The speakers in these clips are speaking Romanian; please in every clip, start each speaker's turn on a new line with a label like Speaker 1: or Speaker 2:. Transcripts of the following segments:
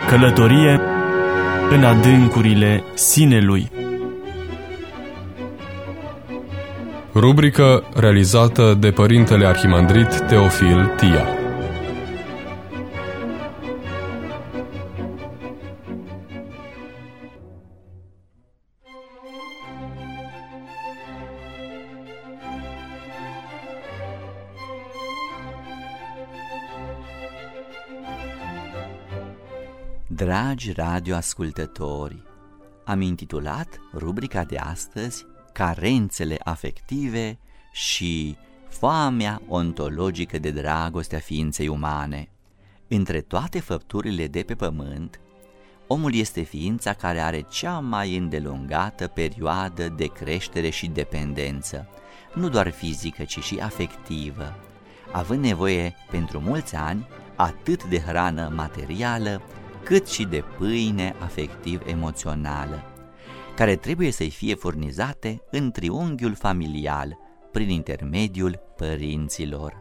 Speaker 1: Călătorie în adâncurile sinelui.
Speaker 2: Rubrică realizată de Părintele Arhimandrit Teofil Tia.
Speaker 3: Dragi radioascultători, am intitulat rubrica de astăzi Carențele afective și foamea ontologică de dragoste a ființei umane. Între toate făpturile de pe pământ, omul este ființa care are cea mai îndelungată perioadă de creștere și dependență, nu doar fizică, ci și afectivă, având nevoie pentru mulți ani atât de hrană materială, cât și de pâine afectiv-emoțională, care trebuie să-i fie furnizate în triunghiul familial, prin intermediul părinților.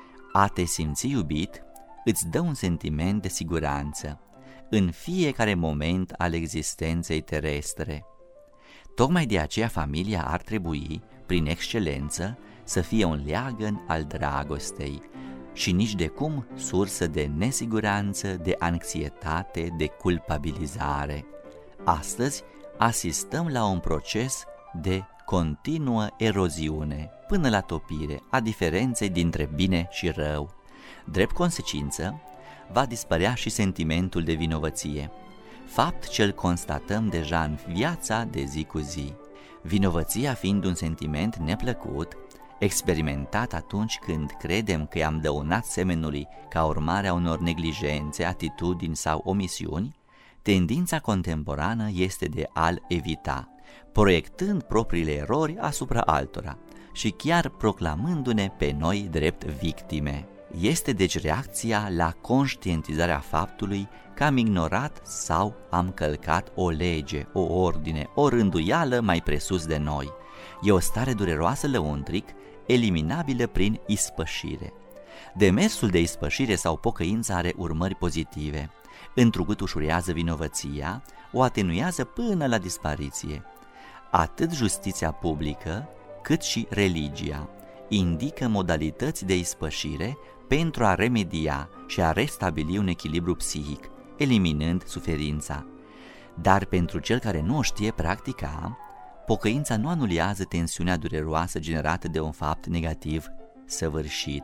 Speaker 3: A te simți iubit îți dă un sentiment de siguranță în fiecare moment al existenței terestre. Tocmai de aceea familia ar trebui, prin excelență, să fie un leagăn al dragostei și nici de cum sursă de nesiguranță, de anxietate, de culpabilizare. Astăzi asistăm la un proces de continuă eroziune până la topire a diferenței dintre bine și rău. Drept consecință, va dispărea și sentimentul de vinovăție, fapt ce-l constatăm deja în viața de zi cu zi. Vinovăția fiind un sentiment neplăcut, experimentat atunci când credem că i-am dăunat semenului ca urmare a unor neglijențe, atitudini sau omisiuni, tendința contemporană este de a-l evita, proiectând propriile erori asupra altora și chiar proclamându-ne pe noi drept victime. Este deci reacția la conștientizarea faptului că am ignorat sau am călcat o lege, o ordine, o rânduială mai presus de noi. E o stare dureroasă lăuntric, eliminabilă prin ispășire. Demersul de ispășire sau pocăință are urmări pozitive, întrucât ușurează vinovăția, o atenuează până la dispariție. Atât justiția publică, cât și religia indică modalități de ispășire pentru a remedia și a restabili un echilibru psihic, eliminând suferința. Dar pentru cel care nu o știe practica, pocăința nu anulează tensiunea dureroasă generată de un fapt negativ săvârșit.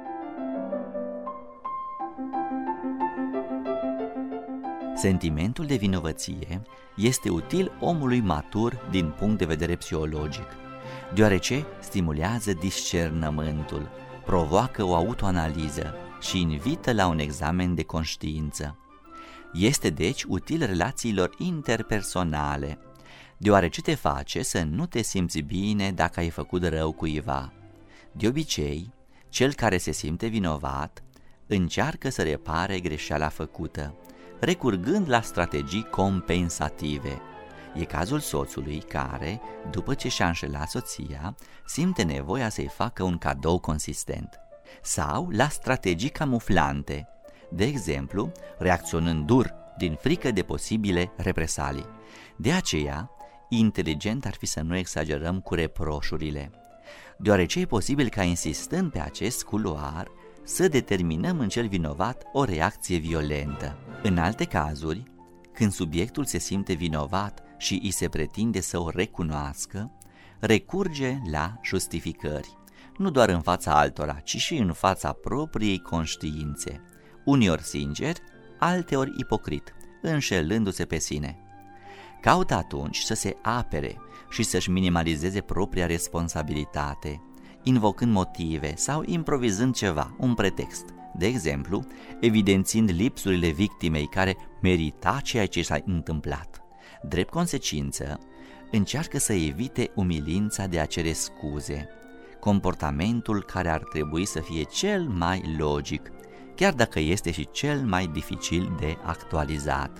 Speaker 3: Sentimentul de vinovăție este util omului matur din punct de vedere psihologic, deoarece stimulează discernământul, provoacă o autoanaliză și invită la un examen de conștiință. Este deci util relațiilor interpersonale, deoarece te face să nu te simți bine dacă ai făcut rău cuiva. De obicei, cel care se simte vinovat încearcă să repare greșeala făcută, recurgând la strategii compensative. E cazul soțului care, după ce și-a înșelat soția, simte nevoia să-i facă un cadou consistent. Sau la strategii camuflante, de exemplu, reacționând dur din frică de posibile represalii. De aceea, inteligent ar fi să nu exagerăm cu reproșurile, deoarece e posibil ca insistând pe acest culoar să determinăm în cel vinovat o reacție violentă. În alte cazuri, când subiectul se simte vinovat și îi se pretinde să o recunoască, recurge la justificări, nu doar în fața altora, ci și în fața propriei conștiințe, uneori sincer, alteori ipocrit, înșelându-se pe sine. Caută atunci să se apere și să-și minimalizeze propria responsabilitate, invocând motive sau improvizând ceva, un pretext, de exemplu, evidențiind lipsurile victimei care merita ceea ce s-a întâmplat. Drept consecință, încearcă să evite umilința de a cere scuze, comportamentul care ar trebui să fie cel mai logic, chiar dacă este și cel mai dificil de actualizat.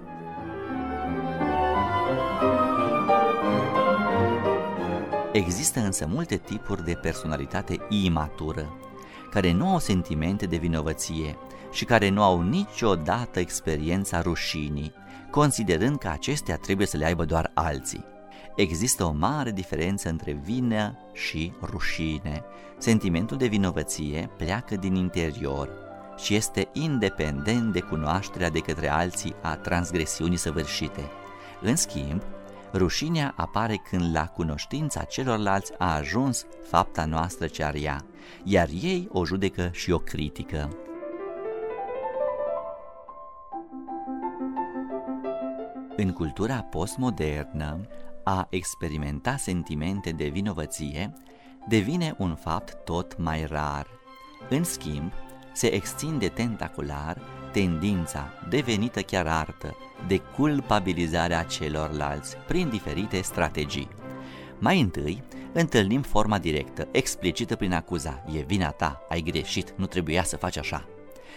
Speaker 3: Există însă multe tipuri de personalitate imatură, care nu au sentimente de vinovăție și care nu au niciodată experiența rușinii, considerând că acestea trebuie să le aibă doar alții. Există o mare diferență între vină și rușine. Sentimentul de vinovăție pleacă din interior și este independent de cunoașterea de către alții a transgresiunii săvârșite. În schimb, rușinea apare când la cunoștința celorlalți a ajuns fapta noastră ce ar ea, iar ei o judecă și o critică. În cultura postmodernă, a experimenta sentimente de vinovăție devine un fapt tot mai rar. În schimb, se extinde tentacular tendința, devenită chiar artă, de culpabilizarea celorlalți prin diferite strategii. Mai întâi, întâlnim forma directă, explicită prin acuza: e vina ta, ai greșit, nu trebuia să faci așa.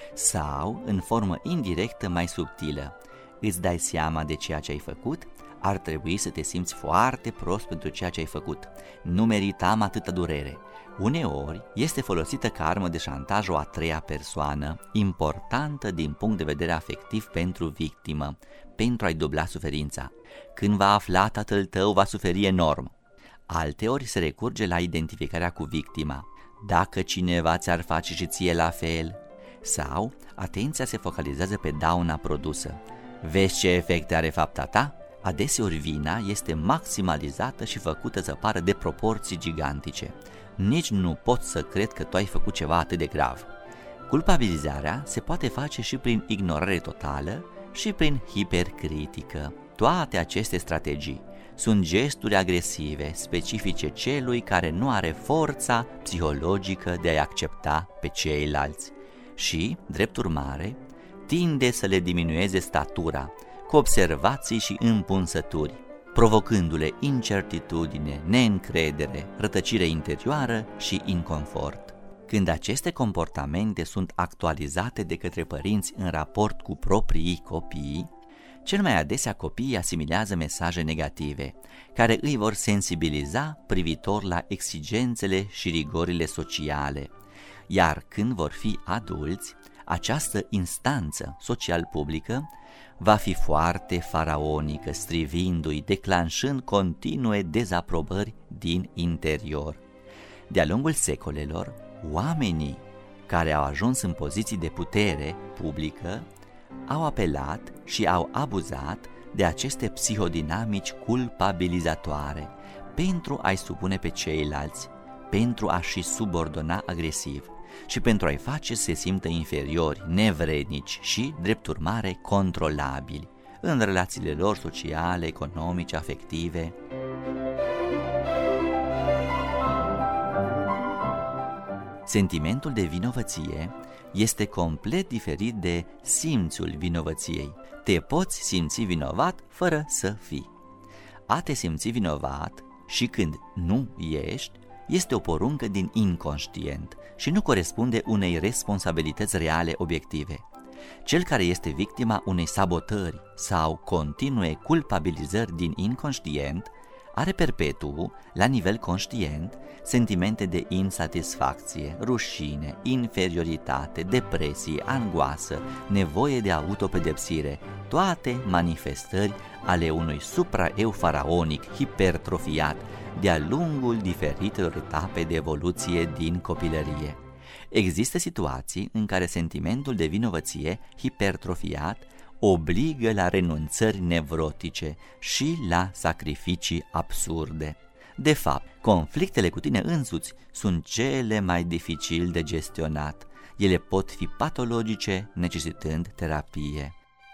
Speaker 3: Sau, în formă indirectă mai subtilă: îți dai seama de ceea ce ai făcut? Ar trebui să te simți foarte prost pentru ceea ce ai făcut. Nu meritam atâta durere. Uneori este folosită ca armă de șantaj o a treia persoană, importantă din punct de vedere afectiv pentru victimă, pentru a-i dubla suferința. Când va afla, tatăl tău va suferi enorm. Alteori se recurge la identificarea cu victima: dacă cineva ți-ar face și ție la fel. Sau atenția se focalizează pe dauna produsă: vezi ce efecte are fapta ta? Adeseori vina este maximalizată și făcută să pară de proporții gigantice. Nici nu pot să cred că tu ai făcut ceva atât de grav. Culpabilizarea se poate face și prin ignorare totală și prin hipercritică. Toate aceste strategii sunt gesturi agresive, specifice celui care nu are forța psihologică de a-i accepta pe ceilalți și, drept urmare, tinde să le diminueze statura cu observații și împunsături, provocându-le incertitudine, neîncredere, rătăcire interioară și inconfort. Când aceste comportamente sunt actualizate de către părinți în raport cu proprii copii, cel mai adesea copiii asimilează mesaje negative, care îi vor sensibiliza privitor la exigențele și rigorile sociale, iar când vor fi adulți, această instanță social-publică va fi foarte faraonică, strivindu-i, declanșând continue dezaprobări din interior. De-a lungul secolelor, oamenii care au ajuns în poziții de putere publică au apelat și au abuzat de aceste psihodinamici culpabilizatoare pentru a-i supune pe ceilalți, pentru a-și subordona agresiv și pentru a-i face să se simtă inferiori, nevrednici și, drept urmare, controlabili în relațiile lor sociale, economice, afective. Sentimentul de vinovăție este complet diferit de simțul vinovăției. Te poți simți vinovat fără să fii. A te simți vinovat și când nu ești este o poruncă din inconștient și nu corespunde unei responsabilități reale obiective. Cel care este victima unei sabotări sau continue culpabilizări din inconștient are perpetu, la nivel conștient, sentimente de insatisfacție, rușine, inferioritate, depresie, angoasă, nevoie de autopedepsire, toate manifestări ale unui supraeu faraonic hipertrofiat de-a lungul diferitelor etape de evoluție din copilărie. Există situații în care sentimentul de vinovăție hipertrofiat obligă la renunțări nevrotice și la sacrificii absurde. De fapt, conflictele cu tine însuți sunt cele mai dificil de gestionat. Ele pot fi patologice, necesitând terapie.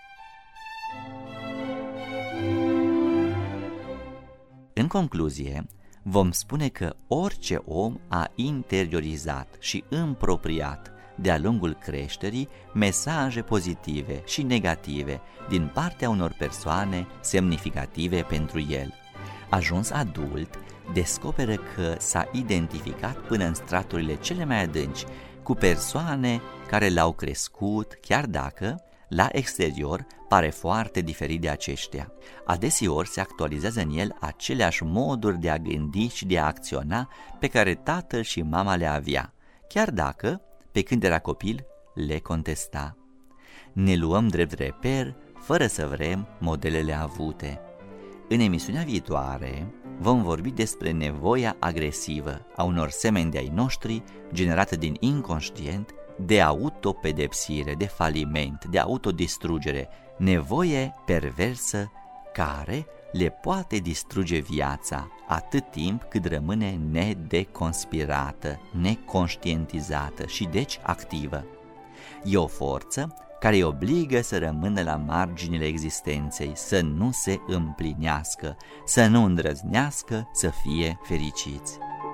Speaker 3: În concluzie, vom spune că orice om a interiorizat și împropriat de-a lungul creșterii mesaje pozitive și negative din partea unor persoane semnificative pentru el. Ajuns adult, descoperă că s-a identificat până în straturile cele mai adânci cu persoane care l-au crescut, chiar dacă la exterior pare foarte diferit de aceștia. Adeseori se actualizează în el aceleași moduri de a gândi și de a acționa pe care tatăl și mama le avea, chiar dacă pe când era copil, le contesta. Ne luăm drept reper, fără să vrem, modelele avute. În emisiunea viitoare vom vorbi despre nevoia agresivă a unor semeni de ai noștri, generată din inconștient, de autopedepsire, de faliment, de autodistrugere, nevoie perversă care le poate distruge viața atât timp cât rămâne nedeconspirată, neconștientizată și deci activă. E o forță care îi obligă să rămână la marginile existenței, să nu se împlinească, să nu îndrăznească să fie fericiți.